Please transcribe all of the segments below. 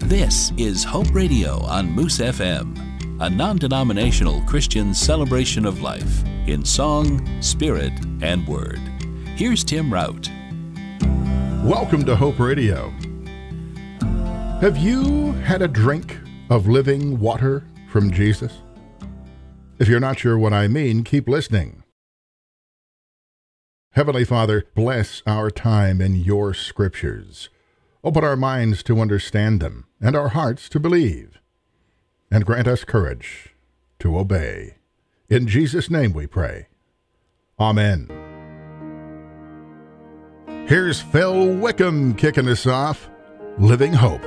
This is Hope Radio on Moose FM, a non-denominational Christian celebration of life in song, spirit, and word. Here's Tim Rout. Welcome to Hope Radio. Have you had a drink of living water from Jesus? If you're not sure what I mean, keep listening. Heavenly Father, bless our time in your scriptures. Open our minds to understand them and our hearts to believe. And grant us courage to obey. In Jesus' name we pray. Amen. Here's Phil Wickham kicking us off, Living Hope.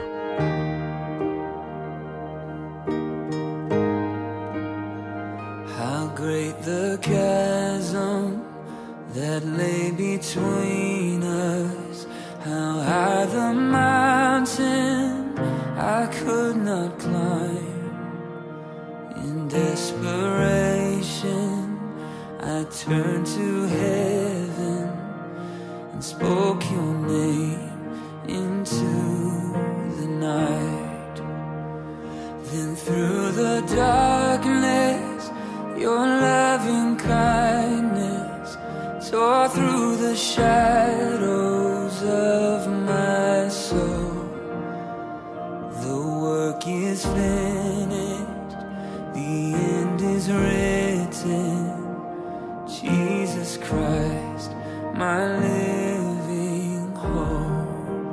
How great the chasm that lay between us, how high the mountain I could not climb. In desperation I turned to heaven and spoke your name into the night. Then through the darkness your loving kindness tore through the shadows of my soul. The work is finished, the end is written. Jesus Christ, my living hope.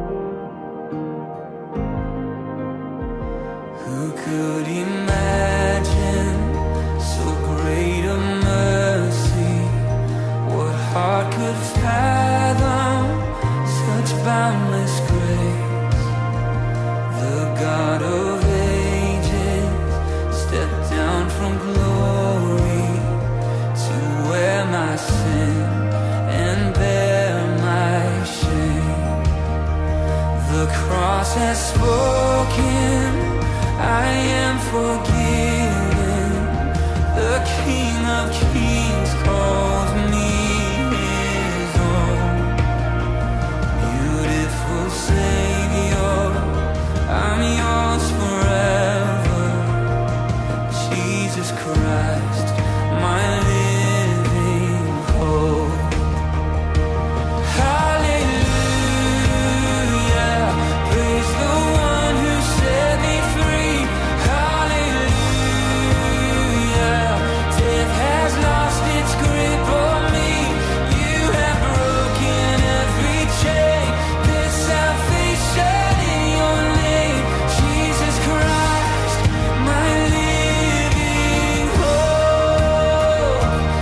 Who could imagine so great a mercy? What heart could fathom such boundless grace? The God of ages stepped down from glory to wear my sin and bear my shame. The cross has spoken, I am forgiven. The King of Kings calls me his own. Beautiful Savior, I'm yours forever. Jesus Christ, my living hope. Hallelujah, praise the one who set me free. Hallelujah, death has lost its grip on me. You have broken every chain. There's salvation in your name. Jesus Christ, my living hope.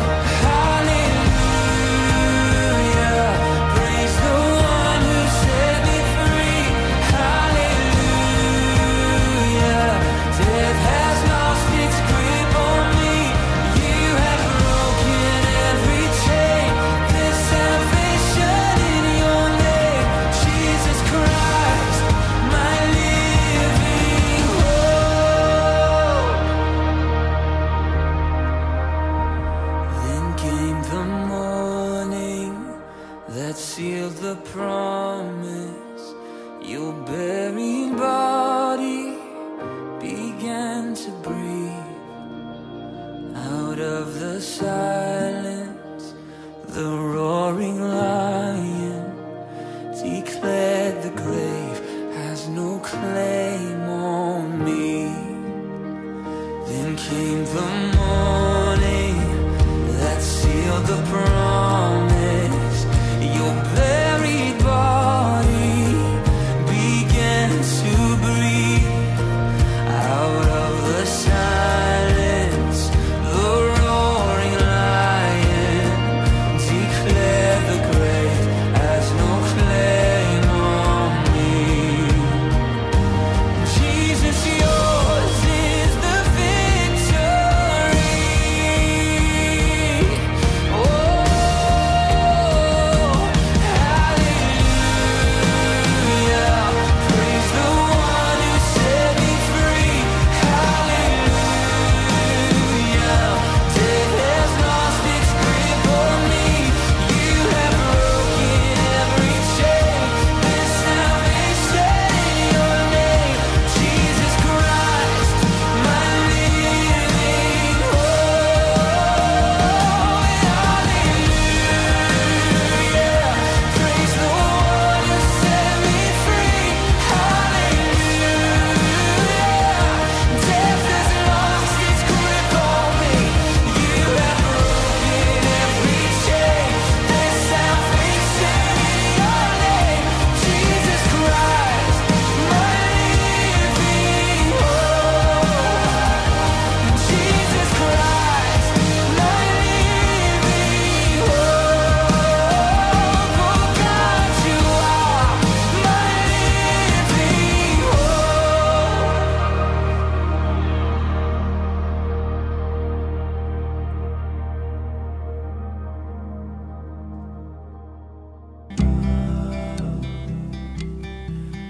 Hallelujah, praise the one who set me free. Hallelujah, death has lost its grip on me. You have broken every chain. There's salvation in your name. Jesus Christ, my living hope. Then came the morning that sealed the promise. Your buried body began to breathe. Out of the silence, the roaring lion declared the grave has no claim on me. Then came the morning that sealed the promise. Your buried body began to breathe. Out of the silence, the roaring lion declared the grave has no claim on me. Jesus, yours is the victory. Oh,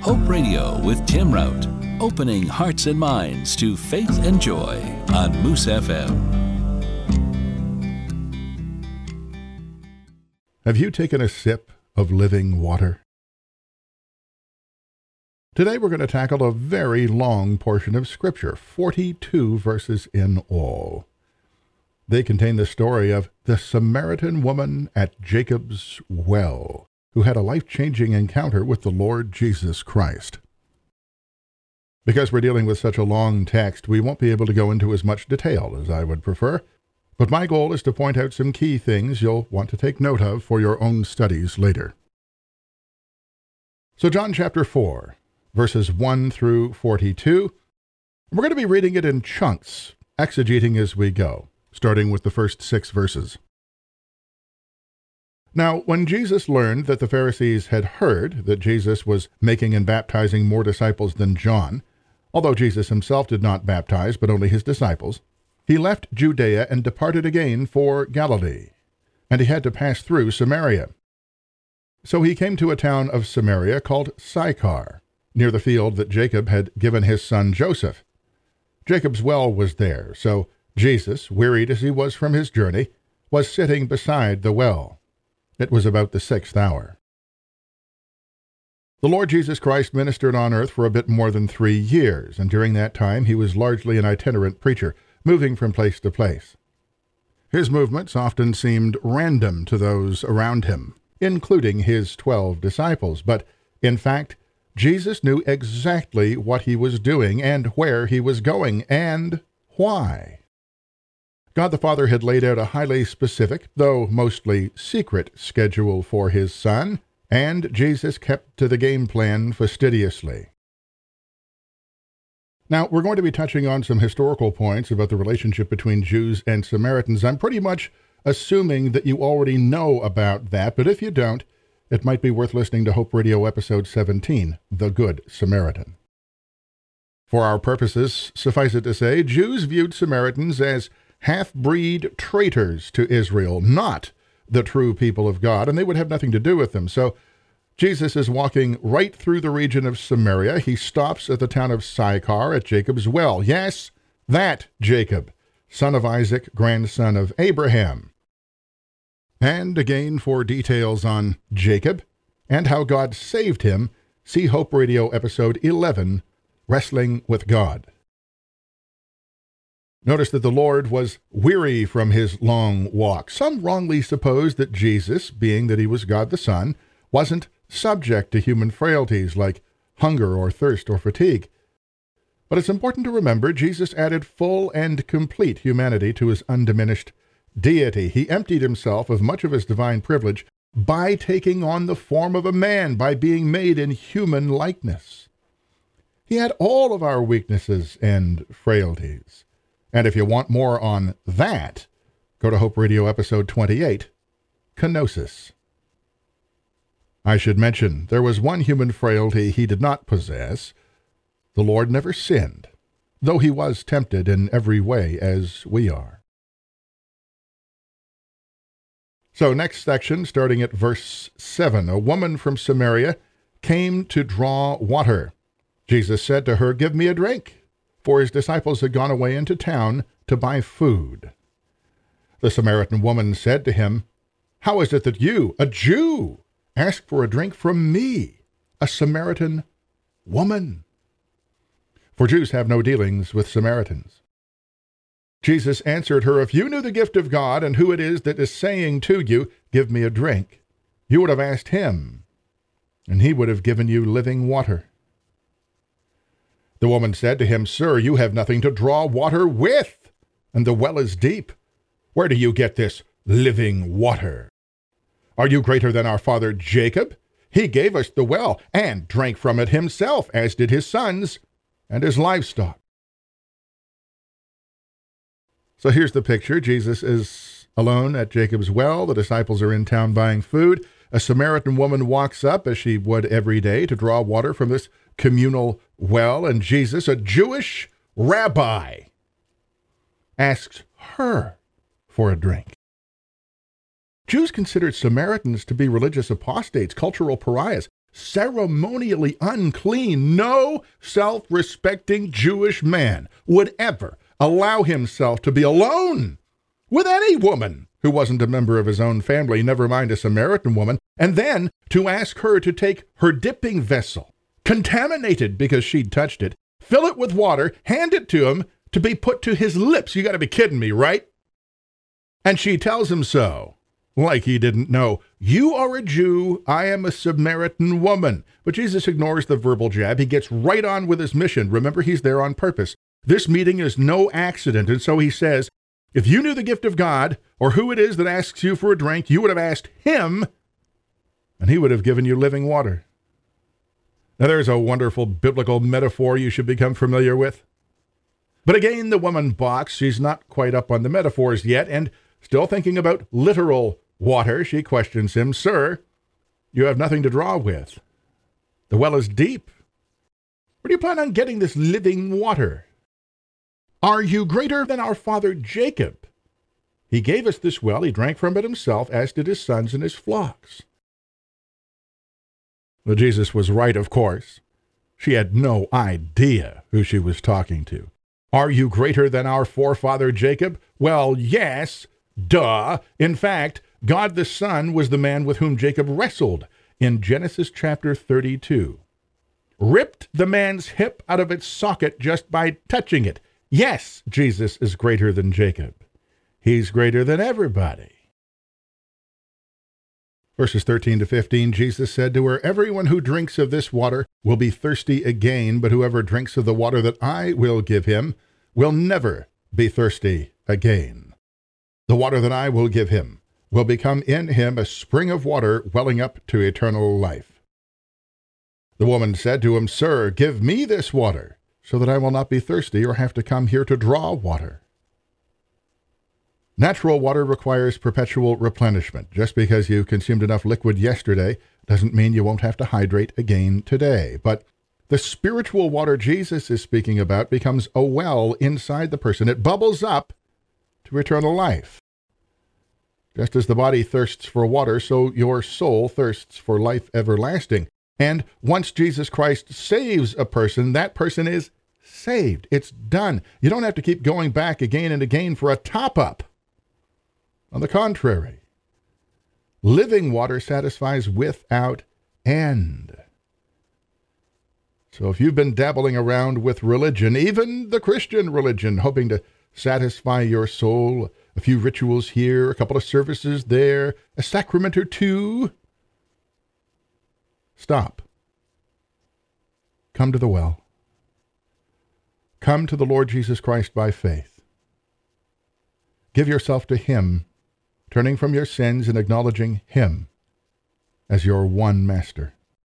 Hope Radio with Tim Rout, opening hearts and minds to faith and joy on Moose FM. Have you taken a sip of living water? Today we're going to tackle a very long portion of Scripture, 42 verses in all. They contain the story of the Samaritan woman at Jacob's well, who had a life-changing encounter with the Lord Jesus Christ. Because we're dealing with such a long text, we won't be able to go into as much detail as I would prefer, but my goal is to point out some key things you'll want to take note of for your own studies later. So John chapter 4, verses 1 through 42. We're going to be reading it in chunks, exegeting as we go, starting with the first 6 verses. Now, when Jesus learned that the Pharisees had heard that Jesus was making and baptizing more disciples than John, although Jesus himself did not baptize, but only his disciples, he left Judea and departed again for Galilee, and he had to pass through Samaria. So he came to a town of Samaria called Sychar, near the field that Jacob had given his son Joseph. Jacob's well was there, so Jesus, wearied as he was from his journey, was sitting beside the well. It was about the 6th hour. The Lord Jesus Christ ministered on earth for a bit more than 3 years, and during that time he was largely an itinerant preacher, moving from place to place. His movements often seemed random to those around him, including his 12 disciples, but in fact, Jesus knew exactly what he was doing and where he was going and why. God the Father had laid out a highly specific, though mostly secret, schedule for his Son, and Jesus kept to the game plan fastidiously. Now, we're going to be touching on some historical points about the relationship between Jews and Samaritans. I'm pretty much assuming that you already know about that, but if you don't, it might be worth listening to Hope Radio episode 17, The Good Samaritan. For our purposes, suffice it to say, Jews viewed Samaritans as half-breed traitors to Israel, not the true people of God, and they would have nothing to do with them. So Jesus is walking right through the region of Samaria. He stops at the town of Sychar at Jacob's well. Yes, that Jacob, son of Isaac, grandson of Abraham. And again, for details on Jacob and how God saved him, see Hope Radio episode 11, Wrestling with God. Notice that the Lord was weary from his long walk. Some wrongly supposed that Jesus, being that he was God the Son, wasn't subject to human frailties like hunger or thirst or fatigue. But it's important to remember Jesus added full and complete humanity to his undiminished deity. He emptied himself of much of his divine privilege by taking on the form of a man, by being made in human likeness. He had all of our weaknesses and frailties. And if you want more on that, go to Hope Radio episode 28, Kenosis. I should mention, there was one human frailty he did not possess. The Lord never sinned, though he was tempted in every way as we are. So next section, starting at verse 7, a woman from Samaria came to draw water. Jesus said to her, "Give me a drink," for his disciples had gone away into town to buy food. The Samaritan woman said to him, "How is it that you, a Jew, ask for a drink from me, a Samaritan woman?" For Jews have no dealings with Samaritans. Jesus answered her, "If you knew the gift of God and who it is that is saying to you, 'Give me a drink,' you would have asked him, and he would have given you living water." The woman said to him, "Sir, you have nothing to draw water with, and the well is deep. Where do you get this living water? Are you greater than our father Jacob? He gave us the well and drank from it himself, as did his sons and his livestock." So here's the picture. Jesus is alone at Jacob's well. The disciples are in town buying food. A Samaritan woman walks up, as she would every day, to draw water from this communal well, and Jesus, a Jewish rabbi, asks her for a drink. Jews considered Samaritans to be religious apostates, cultural pariahs. ceremonially unclean. No self-respecting Jewish man would ever allow himself to be alone with any woman who wasn't a member of his own family, never mind a Samaritan woman, and then to ask her to take her dipping vessel, contaminated because she'd touched it, fill it with water, hand it to him to be put to his lips. You got to be kidding me, right? And she tells him so, like he didn't know. You are a Jew, I am a Samaritan woman. But Jesus ignores the verbal jab. He gets right on with his mission. Remember, he's there on purpose. This meeting is no accident. And so he says, if you knew the gift of God, or who it is that asks you for a drink, you would have asked him, and he would have given you living water. Now there's a wonderful biblical metaphor you should become familiar with. But again, the woman balks. She's not quite up on the metaphors yet, and still thinking about literal water, she questions him, Sir, you have nothing to draw with. The well is deep. Where do you plan on getting this living water? Are you greater than our father Jacob? He gave us this well. He drank from it himself, as did his sons and his flocks. Well, Jesus was right, of course. She had no idea who she was talking to. Are you greater than our forefather Jacob? Well, yes. Duh. In fact, God the Son was the man with whom Jacob wrestled in Genesis chapter 32. Ripped the man's hip out of its socket just by touching it. Yes, Jesus is greater than Jacob. He's greater than everybody. Verses 13 to 15, Jesus said to her, Everyone who drinks of this water will be thirsty again, but whoever drinks of the water that I will give him will never be thirsty again. The water that I will give him will become in him a spring of water welling up to eternal life. The woman said to him, Sir, give me this water, so that I will not be thirsty or have to come here to draw water. Natural water requires perpetual replenishment. Just because you consumed enough liquid yesterday doesn't mean you won't have to hydrate again today. But the spiritual water Jesus is speaking about becomes a well inside the person. It bubbles up to eternal life. Just as the body thirsts for water, so your soul thirsts for life everlasting. And once Jesus Christ saves a person, that person is saved. It's done. You don't have to keep going back again and again for a top-up. On the contrary, living water satisfies without end. So if you've been dabbling around with religion, even the Christian religion, hoping to satisfy your soul, a few rituals here, a couple of services there, a sacrament or two, stop. Come to the well. Come to the Lord Jesus Christ by faith. Give yourself to him, turning from your sins and acknowledging him as your one master.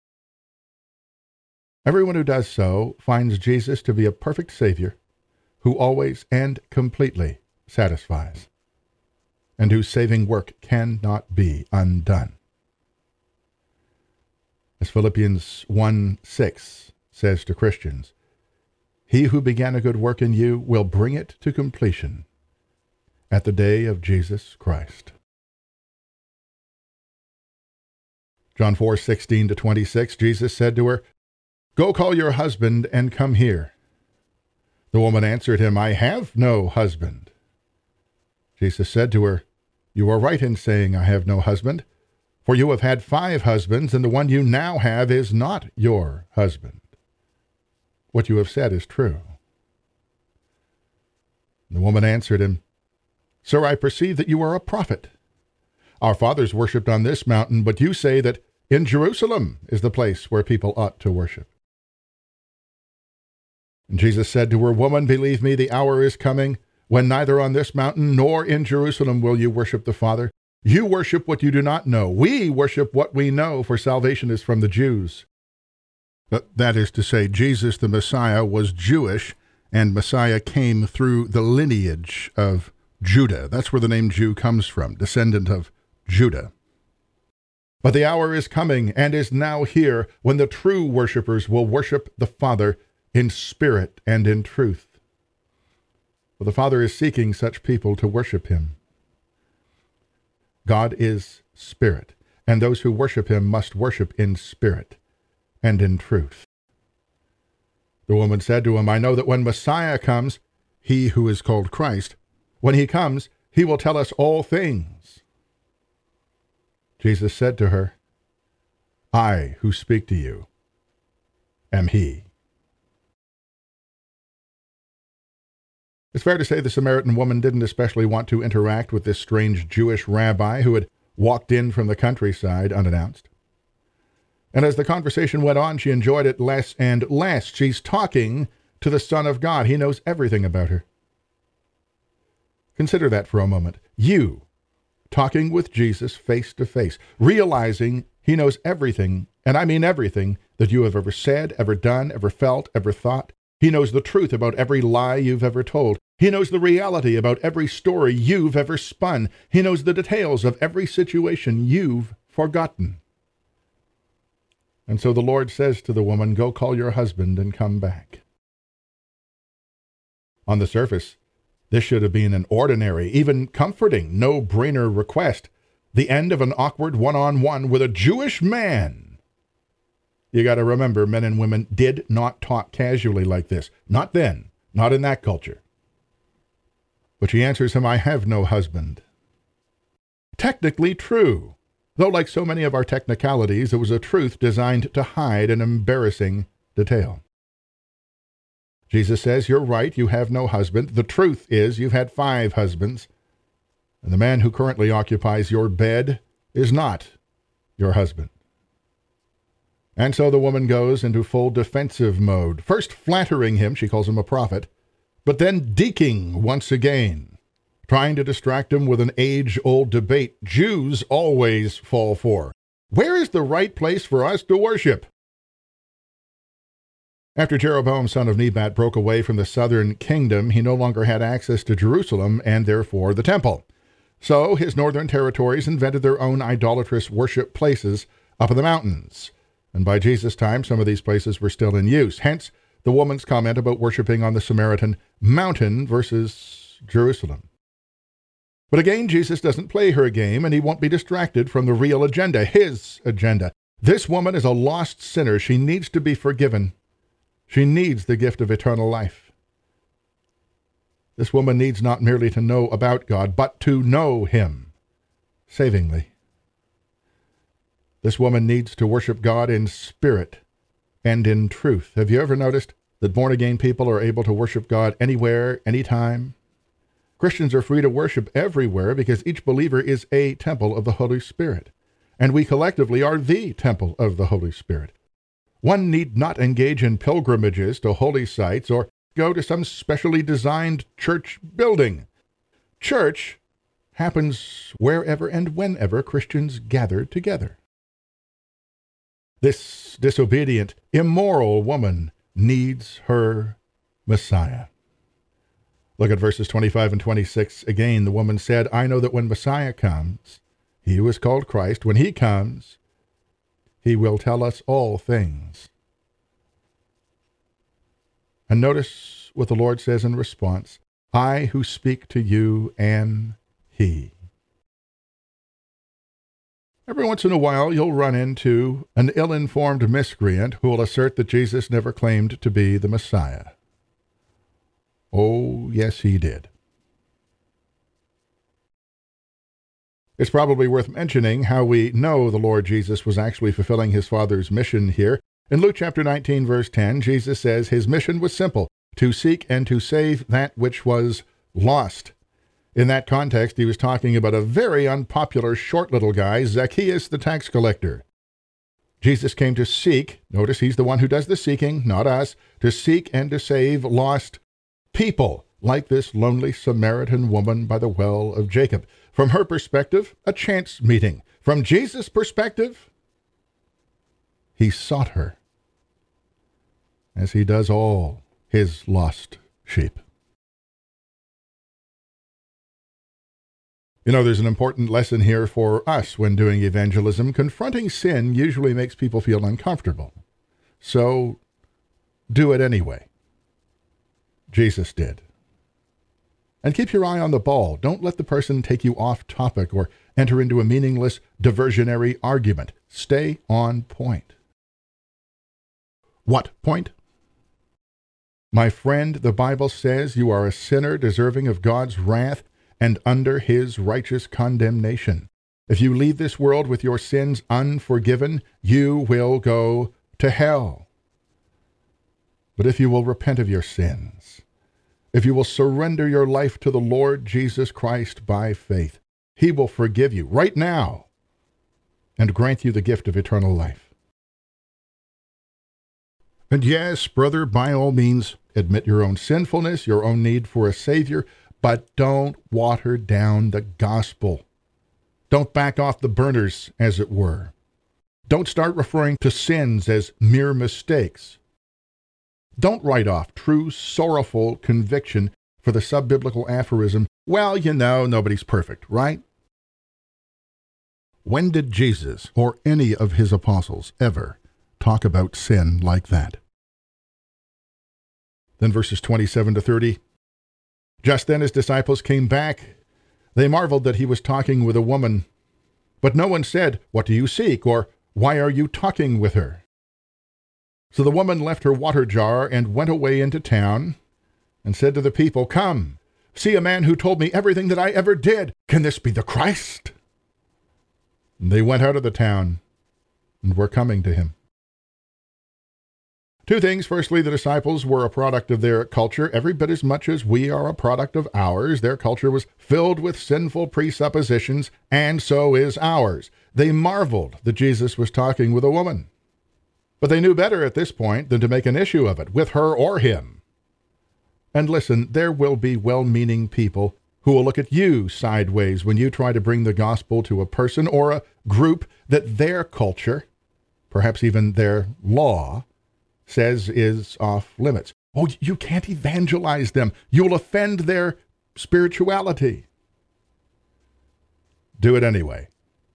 Everyone who does so finds Jesus to be a perfect Savior who always and completely satisfies, and whose saving work cannot be undone. As Philippians 1:6 says to Christians, He who began a good work in you will bring it to completion at the day of Jesus Christ. John 4:16 to 26, Jesus said to her, Go call your husband and come here. The woman answered him, I have no husband. Jesus said to her, You are right in saying, I have no husband, for you have had 5 husbands, and the one you now have is not your husband. What you have said is true. The woman answered him, Sir, I perceive that you are a prophet. Our fathers worshipped on this mountain, but you say that in Jerusalem is the place where people ought to worship. And Jesus said to her, Woman, believe me, the hour is coming when neither on this mountain nor in Jerusalem will you worship the Father. You worship what you do not know. We worship what we know, for salvation is from the Jews. That is to say, Jesus the Messiah was Jewish, and Messiah came through the lineage of Judah. That's where the name Jew comes from, descendant of Judah. But the hour is coming and is now here when the true worshipers will worship the Father in spirit and in truth. For the Father is seeking such people to worship him. God is spirit, and those who worship him must worship in spirit and in truth. The woman said to him, I know that when Messiah comes, he who is called Christ, when he comes, he will tell us all things. Jesus said to her, I who speak to you am he. It's fair to say the Samaritan woman didn't especially want to interact with this strange Jewish rabbi who had walked in from the countryside unannounced. And as the conversation went on, she enjoyed it less and less. She's talking to the Son of God. He knows everything about her. Consider that for a moment. You, talking with Jesus face to face, realizing he knows everything, and I mean everything, that you have ever said, ever done, ever felt, ever thought. He knows the truth about every lie you've ever told. He knows the reality about every story you've ever spun. He knows the details of every situation you've forgotten. And so the Lord says to the woman, go call your husband and come back. On the surface, this should have been an ordinary, even comforting, no-brainer request. The end of an awkward one-on-one with a Jewish man. You got to remember, men and women did not talk casually like this. Not then. Not in that culture. But she answers him, I have no husband. Technically true, though like so many of our technicalities, it was a truth designed to hide an embarrassing detail. Jesus says, you're right, you have no husband. The truth is you've had 5 husbands, and the man who currently occupies your bed is not your husband. And so the woman goes into full defensive mode, first flattering him, she calls him a prophet, but then deking once again, trying to distract him with an age-old debate Jews always fall for. Where is the right place for us to worship? After Jeroboam, son of Nebat, broke away from the southern kingdom, he no longer had access to Jerusalem and therefore the temple. So his northern territories invented their own idolatrous worship places up in the mountains. And by Jesus' time, some of these places were still in use. Hence, the woman's comment about worshiping on the Samaritan mountain versus Jerusalem. But again, Jesus doesn't play her game, and he won't be distracted from the real agenda, his agenda. This woman is a lost sinner. She needs to be forgiven. She needs the gift of eternal life. This woman needs not merely to know about God, but to know him savingly. This woman needs to worship God in spirit and in truth. Have you ever noticed that born-again people are able to worship God anywhere, anytime? Christians are free to worship everywhere because each believer is a temple of the Holy Spirit, and we collectively are the temple of the Holy Spirit. One need not engage in pilgrimages to holy sites or go to some specially designed church building. Church happens wherever and whenever Christians gather together. This disobedient, immoral woman needs her Messiah. Look at verses 25 and 26. Again, the woman said, I know that when Messiah comes, he who is called Christ, when he comes, he will tell us all things. And notice what the Lord says in response, I who speak to you am he. Every once in a while, you'll run into an ill-informed miscreant who will assert that Jesus never claimed to be the Messiah. Oh, yes, he did. It's probably worth mentioning how we know the Lord Jesus was actually fulfilling his Father's mission here. In Luke chapter 19, verse 10, Jesus says his mission was simple, to seek and to save that which was lost. In that context, he was talking about a very unpopular, short little guy, Zacchaeus the tax collector. Jesus came to seek, notice he's the one who does the seeking, not us, to seek and to save lost people, like this lonely Samaritan woman by the well of Jacob. From her perspective, a chance meeting. From Jesus' perspective, he sought her, as he does all his lost sheep. You know, there's an important lesson here for us when doing evangelism. Confronting sin usually makes people feel uncomfortable. So, do it anyway. Jesus did. And keep your eye on the ball. Don't let the person take you off topic or enter into a meaningless diversionary argument. Stay on point. What point? My friend, the Bible says you are a sinner deserving of God's wrath and under his righteous condemnation. If you leave this world with your sins unforgiven, you will go to hell. But if you will repent of your sins, if you will surrender your life to the Lord Jesus Christ by faith, he will forgive you right now and grant you the gift of eternal life. And yes, brother, by all means, admit your own sinfulness, your own need for a Savior, but don't water down the gospel. Don't back off the burners, as it were. Don't start referring to sins as mere mistakes. Don't write off true sorrowful conviction for the sub-biblical aphorism, well, you know, nobody's perfect, right? When did Jesus or any of his apostles ever talk about sin like that? Then verses 27 to 30. Just then his disciples came back. They marveled that he was talking with a woman. But no one said, "What do you seek?" or "Why are you talking with her?" So the woman left her water jar and went away into town and said to the people, "Come, see a man who told me everything that I ever did. Can this be the Christ?" And they went out of the town and were coming to him. Two things. Firstly, the disciples were a product of their culture every bit as much as we are a product of ours. Their culture was filled with sinful presuppositions, and so is ours. They marveled that Jesus was talking with a woman. But they knew better at this point than to make an issue of it, with her or him. And listen, there will be well-meaning people who will look at you sideways when you try to bring the gospel to a person or a group that their culture, perhaps even their law, says is off limits. Oh, you can't evangelize them. You'll offend their spirituality. Do it anyway.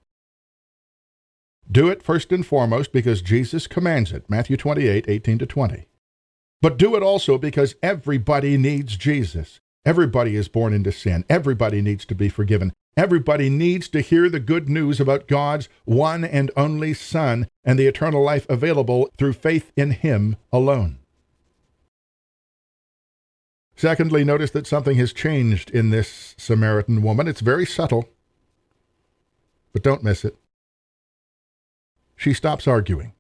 Do it first and foremost because Jesus commands it, Matthew 28, 18 to 20. But do it also because everybody needs Jesus. Everybody is born into sin. Everybody needs to be forgiven. Everybody needs to hear the good news about God's one and only Son and the eternal life available through faith in him alone. Secondly, notice that something has changed in this Samaritan woman. It's very subtle, but don't miss it. She stops arguing.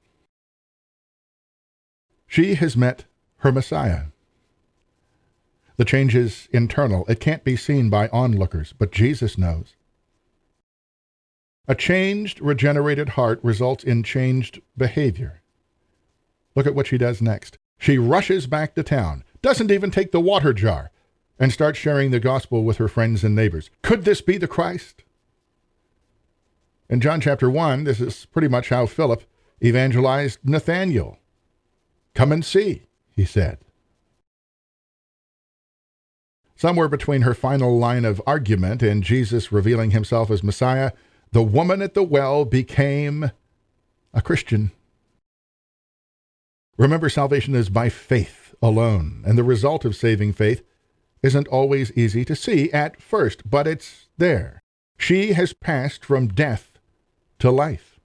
She has met her Messiah. The change is internal. It can't be seen by onlookers, but Jesus knows. A changed, regenerated heart results in changed behavior. Look at what she does next. She rushes back to town, doesn't even take the water jar, and starts sharing the gospel with her friends and neighbors. Could this be the Christ? In John chapter 1, this is pretty much how Philip evangelized Nathanael. Come and see, he said. Somewhere between her final line of argument and Jesus revealing himself as Messiah, the woman at the well became a Christian. Remember, salvation is by faith alone, and the result of saving faith isn't always easy to see at first, but it's there. She has passed from death to life.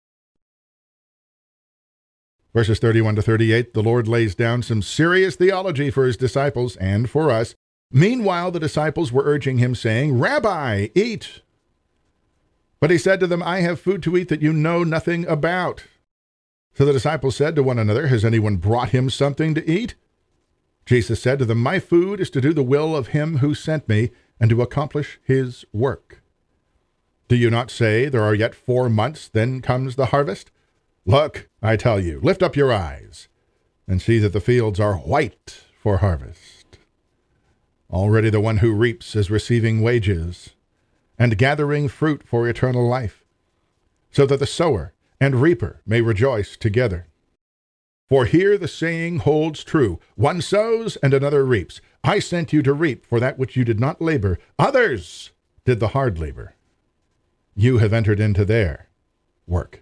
Verses 31 to 38, the Lord lays down some serious theology for his disciples and for us. Meanwhile, the disciples were urging him, saying, "Rabbi, eat." But he said to them, "I have food to eat that you know nothing about." So the disciples said to one another, "Has anyone brought him something to eat?" Jesus said to them, "My food is to do the will of him who sent me and to accomplish his work. Do you not say, 'There are yet 4 months, then comes the harvest'? Look, I tell you, lift up your eyes and see that the fields are white for harvest. Already the one who reaps is receiving wages and gathering fruit for eternal life, so that the sower and reaper may rejoice together. For here the saying holds true, one sows and another reaps. I sent you to reap for that which you did not labor. Others did the hard labor. You have entered into their work."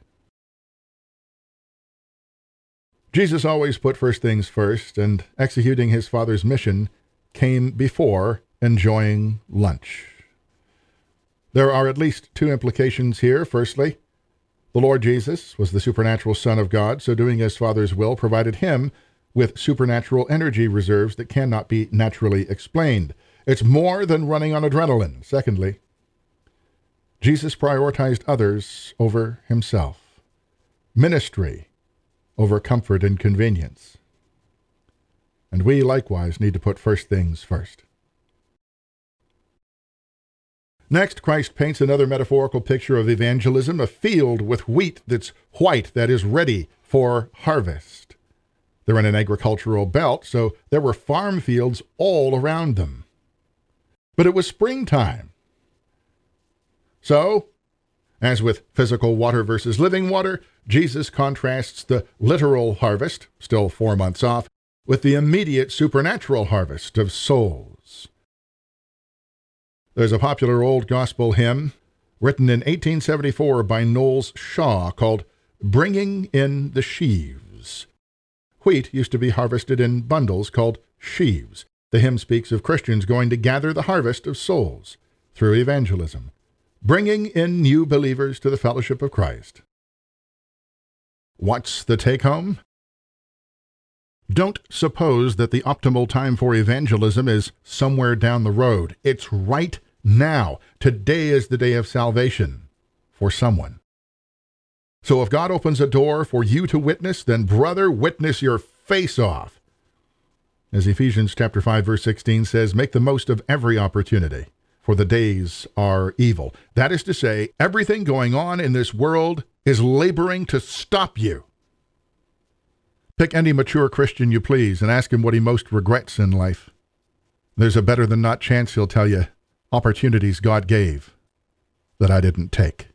Jesus always put first things first, and executing his Father's mission came before enjoying lunch. There are at least 2 implications here. Firstly, The Lord Jesus was the supernatural Son of God, so doing his Father's will provided him with supernatural energy reserves that cannot be naturally explained. It's more than running on adrenaline. Secondly, Jesus prioritized others over himself, ministry over comfort and convenience. And we likewise need to put first things first. Next, Christ paints another metaphorical picture of evangelism, a field with wheat that's white, that is ready for harvest. They're in an agricultural belt, so there were farm fields all around them. But it was springtime. So, as with physical water versus living water, Jesus contrasts the literal harvest, still 4 months off, with the immediate supernatural harvest of souls. There's a popular old gospel hymn written in 1874 by Knowles Shaw called Bringing in the Sheaves. Wheat used to be harvested in bundles called sheaves. The hymn speaks of Christians going to gather the harvest of souls through evangelism, bringing in new believers to the fellowship of Christ. What's the take-home? Don't suppose that the optimal time for evangelism is somewhere down the road. It's right now. Today is the day of salvation for someone. So if God opens a door for you to witness, then brother, witness your face off. As Ephesians chapter 5, verse 16 says, make the most of every opportunity, for the days are evil. That is to say, everything going on in this world is laboring to stop you. Pick any mature Christian you please and ask him what he most regrets in life. There's a better than not chance he'll tell you opportunities God gave that I didn't take.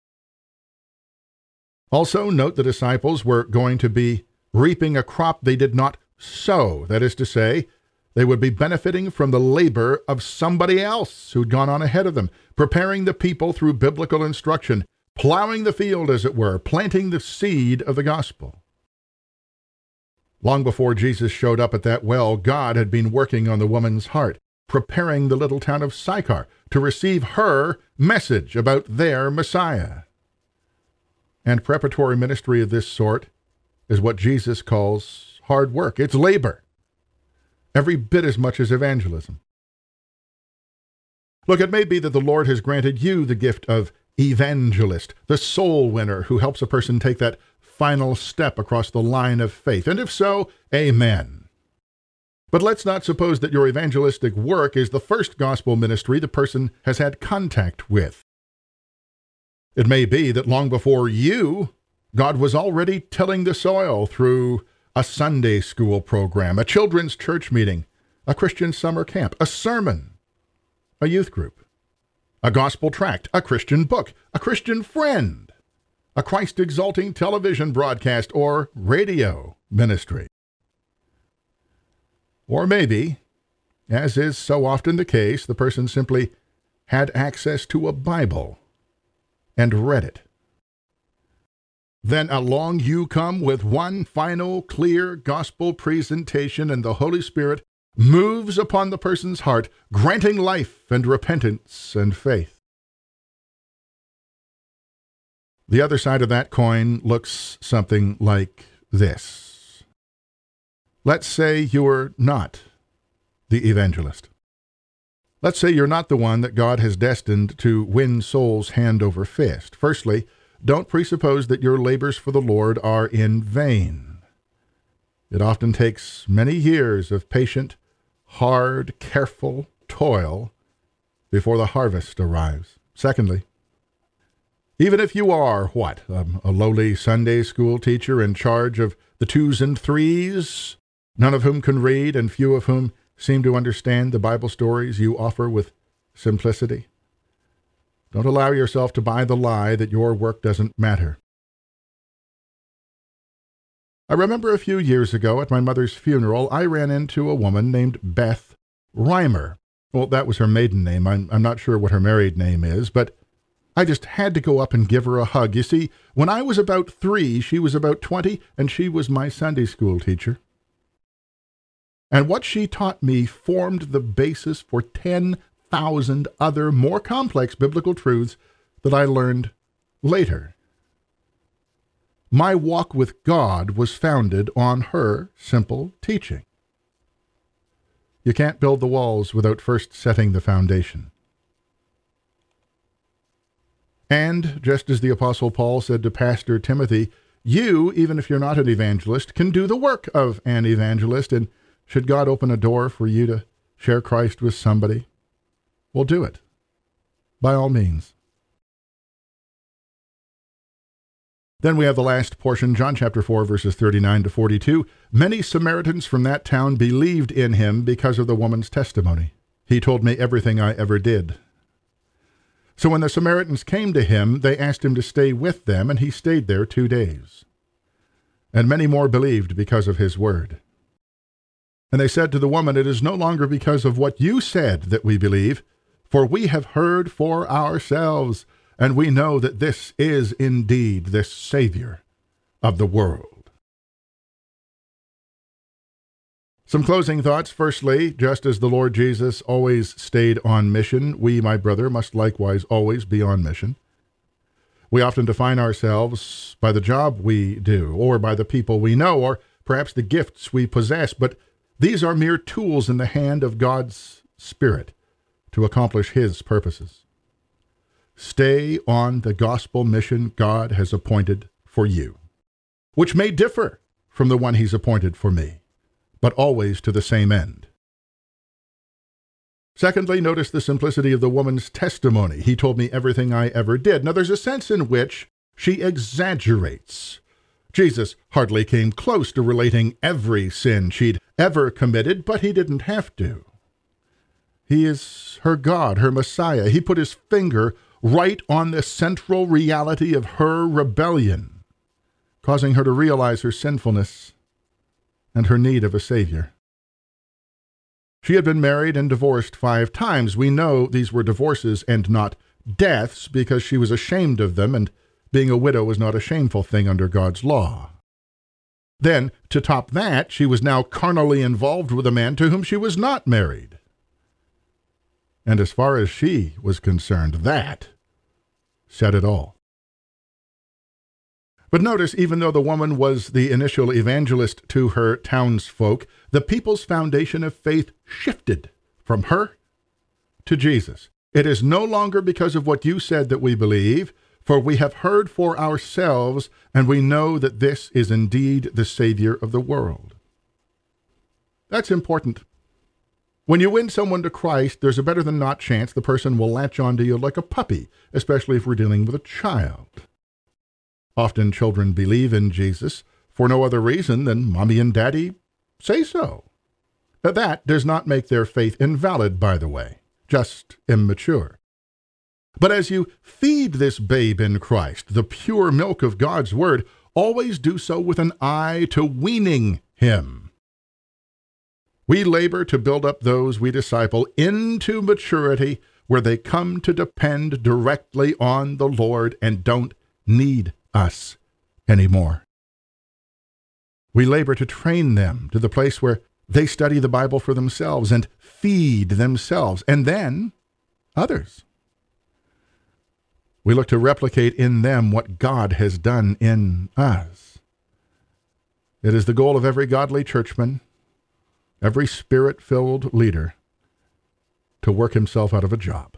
Also, note the disciples were going to be reaping a crop they did not sow. That is to say, they would be benefiting from the labor of somebody else who'd gone on ahead of them, preparing the people through biblical instruction, plowing the field, as it were, planting the seed of the gospel. Long before Jesus showed up at that well, God had been working on the woman's heart, preparing the little town of Sychar to receive her message about their Messiah. And preparatory ministry of this sort is what Jesus calls hard work. It's labor, every bit as much as evangelism. Look, it may be that the Lord has granted you the gift of evangelist, the soul winner who helps a person take that final step across the line of faith. And if so, amen. But let's not suppose that your evangelistic work is the first gospel ministry the person has had contact with. It may be that long before you, God was already tilling the soil through a Sunday school program, a children's church meeting, a Christian summer camp, a sermon, a youth group, a gospel tract, a Christian book, a Christian friend, a Christ-exalting television broadcast or radio ministry. Or maybe, as is so often the case, the person simply had access to a Bible and read it. Then along you come with one final, clear gospel presentation, and the Holy Spirit moves upon the person's heart, granting life and repentance and faith. The other side of that coin looks something like this. Let's say you're not the evangelist. Let's say you're not the one that God has destined to win souls hand over fist. Firstly, don't presuppose that your labors for the Lord are in vain. It often takes many years of patient, hard, careful toil before the harvest arrives. Secondly, even if you are, a lowly Sunday school teacher in charge of the 2s and 3s, none of whom can read and few of whom seem to understand the Bible stories you offer with simplicity, don't allow yourself to buy the lie that your work doesn't matter. I remember a few years ago at my mother's funeral, I ran into a woman named Beth Reimer. Well, that was her maiden name. I'm not sure what her married name is, but I just had to go up and give her a hug. You see, when I was about 3, she was about 20, and she was my Sunday school teacher. And what she taught me formed the basis for 10,000 other more complex biblical truths that I learned later. My walk with God was founded on her simple teaching. You can't build the walls without first setting the foundation. And just as the Apostle Paul said to Pastor Timothy, you, even if you're not an evangelist, can do the work of an evangelist, and should God open a door for you to share Christ with somebody, well, do it. By all means. Then we have the last portion, John chapter 4, verses 39 to 42. Many Samaritans from that town believed in him because of the woman's testimony. He told me everything I ever did. So when the Samaritans came to him, they asked him to stay with them, and he stayed there 2 days. And many more believed because of his word. And they said to the woman, it is no longer because of what you said that we believe, for we have heard for ourselves, and we know that this is indeed the Savior of the world. Some closing thoughts. Firstly, just as the Lord Jesus always stayed on mission, we, my brother, must likewise always be on mission. We often define ourselves by the job we do, or by the people we know, or perhaps the gifts we possess, but these are mere tools in the hand of God's Spirit to accomplish His purposes. Stay on the gospel mission God has appointed for you, which may differ from the one He's appointed for me, but always to the same end. Secondly, notice the simplicity of the woman's testimony. He told me everything I ever did. Now, there's a sense in which she exaggerates. Jesus hardly came close to relating every sin she'd ever committed, but he didn't have to. He is her God, her Messiah. He put his finger right on the central reality of her rebellion, causing her to realize her sinfulness and her need of a Savior. She had been married and divorced 5 times. We know these were divorces and not deaths because she was ashamed of them, and being a widow was not a shameful thing under God's law. Then, to top that, she was now carnally involved with a man to whom she was not married. And as far as she was concerned, that said it all. But notice, even though the woman was the initial evangelist to her townsfolk, the people's foundation of faith shifted from her to Jesus. It is no longer because of what you said that we believe, for we have heard for ourselves, and we know that this is indeed the Savior of the world. That's important. When you win someone to Christ, there's a better than not chance the person will latch on to you like a puppy, especially if we're dealing with a child. Often children believe in Jesus for no other reason than mommy and daddy say so. But that does not make their faith invalid, by the way, just immature. But as you feed this babe in Christ, the pure milk of God's word, always do so with an eye to weaning him. We labor to build up those we disciple into maturity where they come to depend directly on the Lord and don't need us anymore. We labor to train them to the place where they study the Bible for themselves and feed themselves, and then others. We look to replicate in them what God has done in us. It is the goal of every godly churchman, every Spirit-filled leader, to work himself out of a job.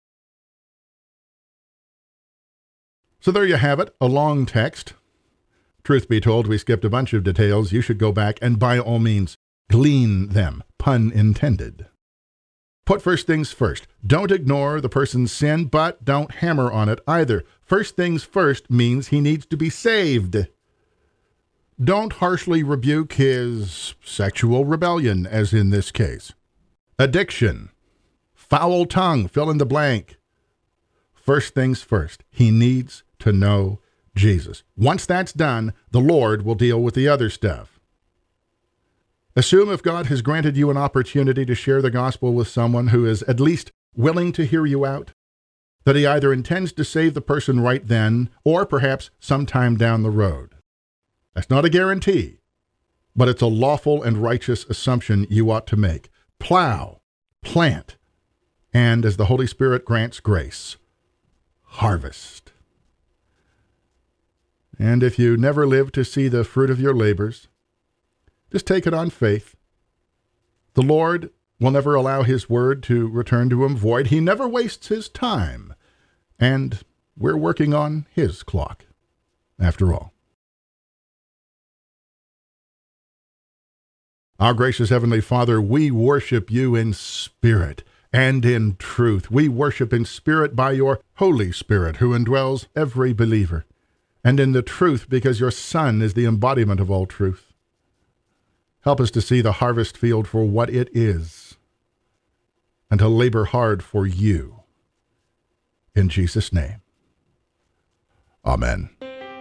So there you have it, a long text. Truth be told, we skipped a bunch of details. You should go back and by all means glean them, pun intended. Put first things first. Don't ignore the person's sin, but don't hammer on it either. First things first means he needs to be saved. Don't harshly rebuke his sexual rebellion, as in this case. Addiction, foul tongue, fill in the blank. First things first, he needs to know Jesus. Once that's done, the Lord will deal with the other stuff. Assume if God has granted you an opportunity to share the gospel with someone who is at least willing to hear you out, that he either intends to save the person right then or perhaps sometime down the road. That's not a guarantee, but it's a lawful and righteous assumption you ought to make. Plow, plant, and as the Holy Spirit grants grace, harvest. And if you never live to see the fruit of your labors, just take it on faith. The Lord will never allow his word to return to him void. He never wastes his time. And we're working on his clock, after all. Our gracious Heavenly Father, we worship you in spirit and in truth. We worship in spirit by your Holy Spirit, who indwells every believer, and in the truth because your Son is the embodiment of all truth. Help us to see the harvest field for what it is, and to labor hard for you. In Jesus' name. Amen.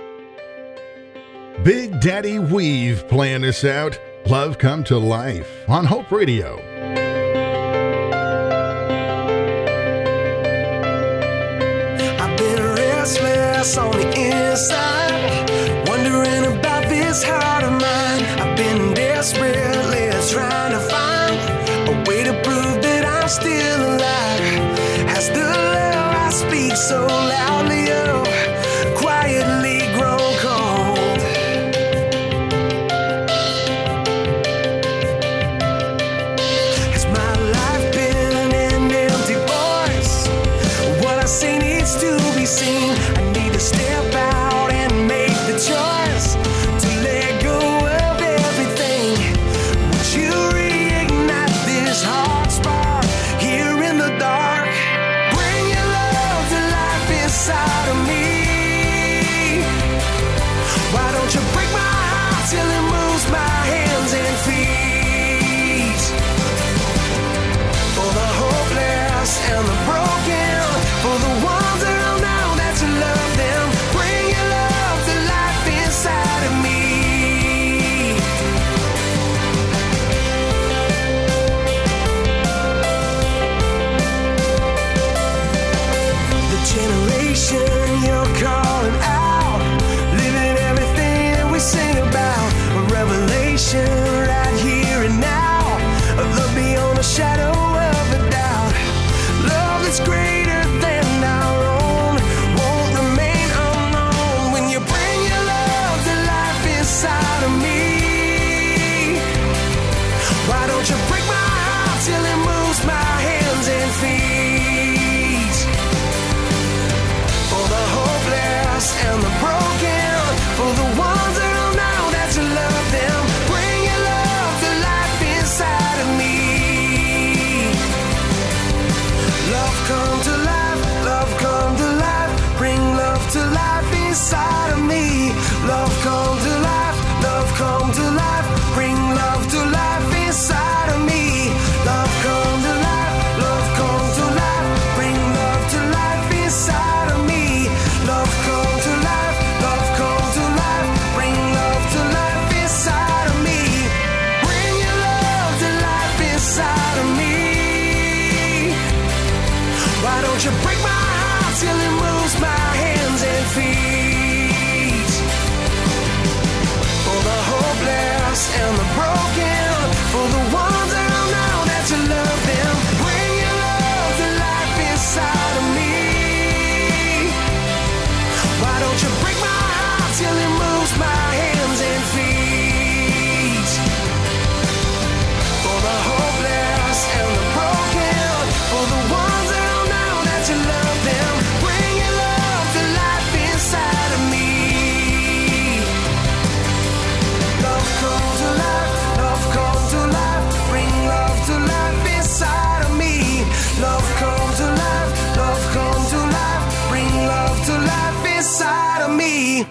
Big Daddy Weave playing us out. Love Come to Life on Hope Radio. I've been restless on the inside, wondering about this heart of mine. I've been desperately trying to find a way to prove that I'm still alive. Has the love I speak so loudly of quietly grown cold? Has my life been an empty voice? What I say needs to be seen. I need to step out and make the choice to let go of everything. Would you reignite this heart spark here in the dark? Bring your love to life inside of me. Why don't you break my heart till it moves my hands and feet? For the hopeless and the broken, for the ones that don't know that you love them, bring your love to life inside of me. The generation you're calling out, living everything that we sing about, a revelation right here and now, a love beyond a shadow of a doubt, love that's greater than our own, won't remain unknown. When you bring your love to life inside of me, why don't you break my heart till it moves my hands and feet? For the hopeless and the broken, for the ones that don't know that you love them, bring your love to life inside of me. Love come to life, love come to life, bring love to life inside of me. Love come to life, love come to life, bring love to life inside of me. Love come to life, love come to life, bring love to life inside of me. Love come to life, love come to life, bring love to life inside of me. Bring your love to life inside of me. Why don't you break my heart till it moves my hands and feet? For the hopeless and the broken, for the ones that don't know that you love them, bring your love to life inside of me. Why don't you break my heart till it moves my hands and feet? For the hopeless and the broken, for the ones that don't know that you love them, bring your love to life inside of me. Love come to life, love come to life, bring love to life inside of me. Love come to life, love come to life, bring love to life inside of me.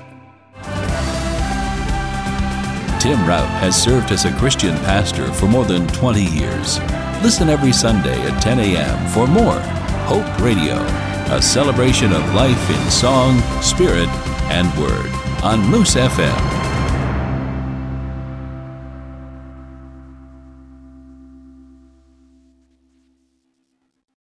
Tim Rout has served as a Christian pastor for more than 20 years. Listen every Sunday at 10 a.m. for more Hope Radio, a celebration of life in song, spirit, and word on Moose FM.